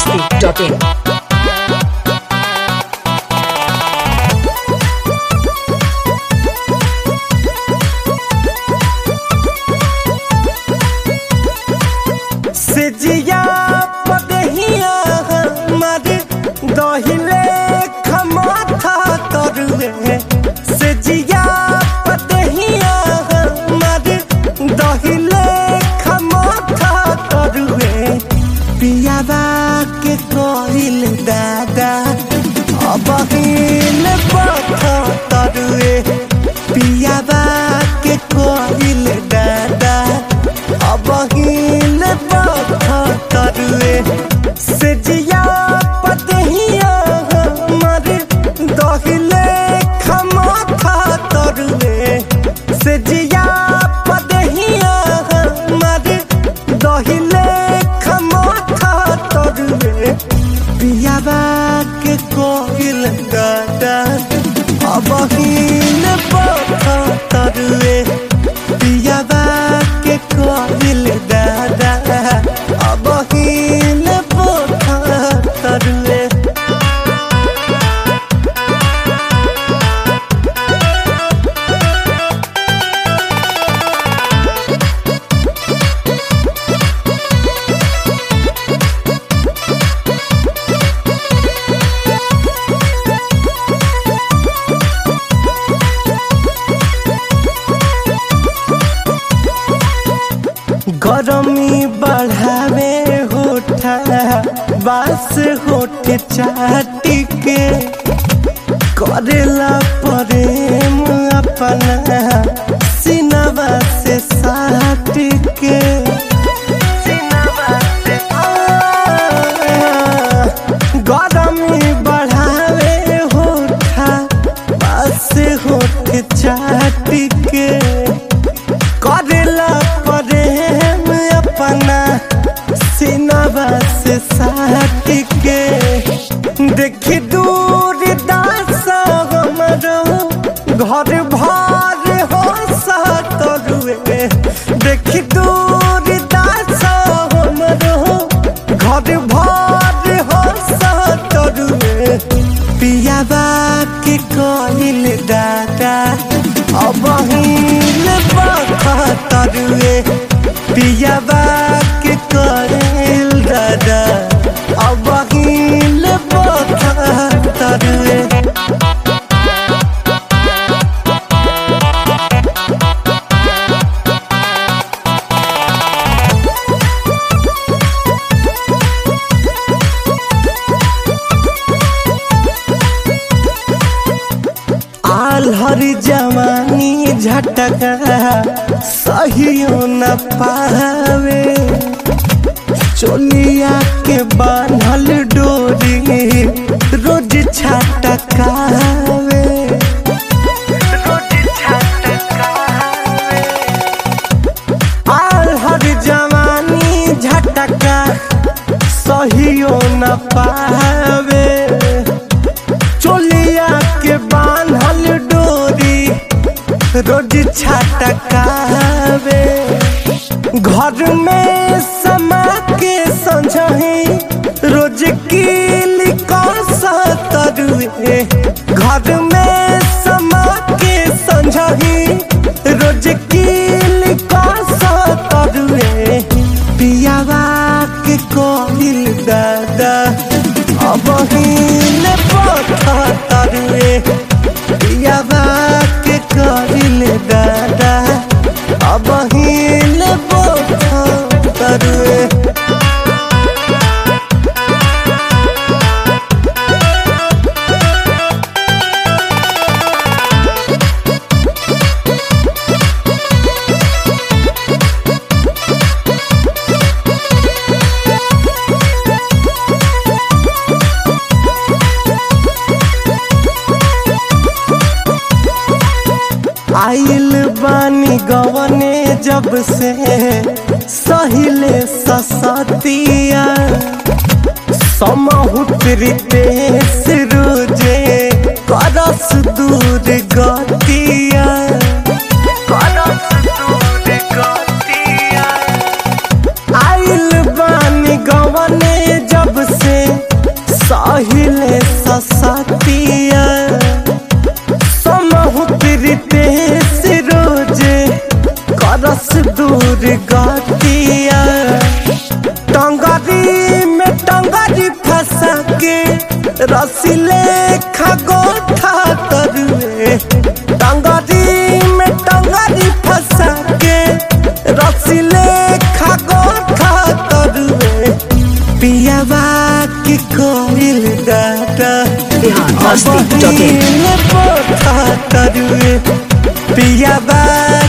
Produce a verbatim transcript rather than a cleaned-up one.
masti dot in. सिजिया पदहिया हमारे दहिले खमाथा तरुए सिजिया पदहिया हमारे दहिले खमाथा तरुए पियावा के कोहिल दादा अब हिल पथा तरुए पियावा के कोहिल दादा अब हिल तरुए सिजिया पदहिया हमारे दहिले खमाथा तरुए सिजिया पदहिया हमारे दहिले खमाथा तरुए पियावा के कोहिल दादा अब हिल पथा तरुए पियावा के कोहिल दादा अब हिल पथा तरुए गरमी बढ़ावे होठा बास होठ चाटी के करेला प्रेम अपना सिनवा से साट के गरमी बढ़ावे होठा बास होठ चाटी के करेला प्रेम अपना सिनवा से साट के देखी दूर दास हमरो घर भर हो सतरुए देखी दूर दास हमरो घर भर हो सतरुए पियावा के कोहिल दादा अब हिल पथा तरुए पियावा के कोहिल दादा अब हिल पथा तरुए आल्हरी जवानी झटका सहियो न पावे चोलिया के बांधल डोरी रोज छटकावे आल्हरी जवानी झटका सहियो न पावे चोलिया के बांधल डोरी रोज छटकावे घर में समा के संझही रोज कीली कसा तरुए घर में समा के संझही रोज कीली कसा तरुए पियावा के कोहिल दादा अब हिल पथा तरुए पियावा के कोहिल दादा अब हिल पथा तरुए आइल बानी गवने जब से सहिले ससतिया समहुतरिते रोजे करस दूर गतिया करस दूर गतिया आइल बानी गवने जब से टंगरी में टंगरी फंसा के रसीले खागो खा तरुए पियावा की कोइल दादा बिहार मस्ती डॉट इन तरुए पियावा